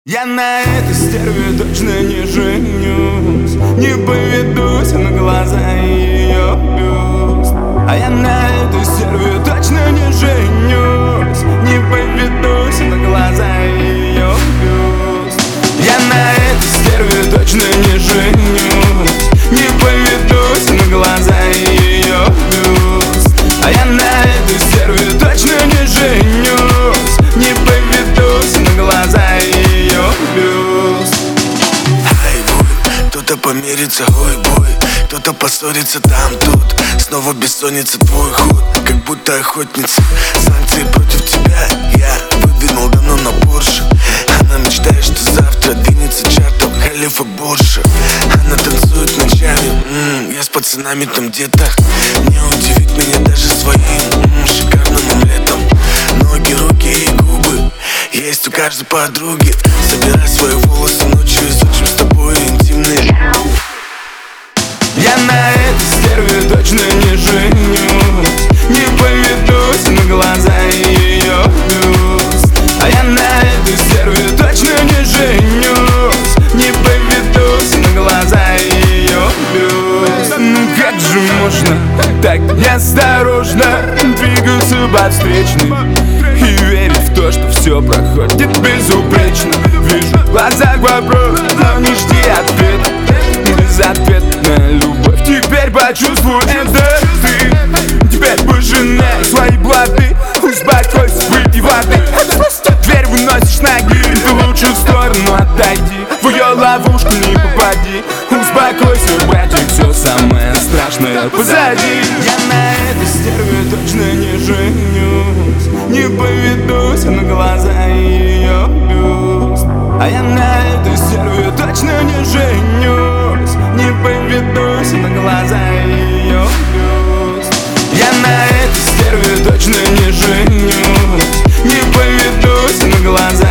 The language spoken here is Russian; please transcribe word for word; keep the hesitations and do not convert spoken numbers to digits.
Я на этой стерве точно не женюсь, не поведусь на глаза ее бюст. А я на этой стерве точно не женюсь, не поведусь на глаза ее бюст. Я на этой стерве точно не женюсь, не поведусь на глаза ее бюст. А я на этой стерве точно не женюсь, не поведусь на глаза ее бюст. Ай, будет, кто-то помирится, ой, бой, кто-то поссорится там, тут. Снова бессонница, твой ход, как будто охотница. Санкции против тебя я выдвинул давно на Порше. Она мечтает, что завтра двинется чартом халифа Борша. Она танцует ночами, м-м, я с пацанами там где-то. Не удивит меня даже своим м-м, шикарным омлетом. Ноги, руки и губы есть у каждой подруги. Собирай свои волосы ночью и изучим с тобой интимные. Я на этой стерве точно не женюсь, не поведусь на глаза ее бюст. А я на этой стерве точно не женюсь, не поведусь на глаза ее бюст. Ну как же можно так неосторожно двигаться по встречной и верить в то, что все проходит безупречно? Вижу в глазах вопрос, но не жди ответа. Безответная любовь, теперь почувствуй это ты. Теперь пожинай свои блаты, успокойся, выпей воды. Дверь выносишь ноги, ты лучше в сторону отойди, в ее ловушку не попади. Успокойся, братик, все самое страшное позади. Я на этой стерве точно не женюсь, не поведусь на глаза ее бюст. А я на этой стерве точно не женюсь, не поведусь на глаза ее бюст. Я на этой стерве точно не женюсь, не поведусь на глаза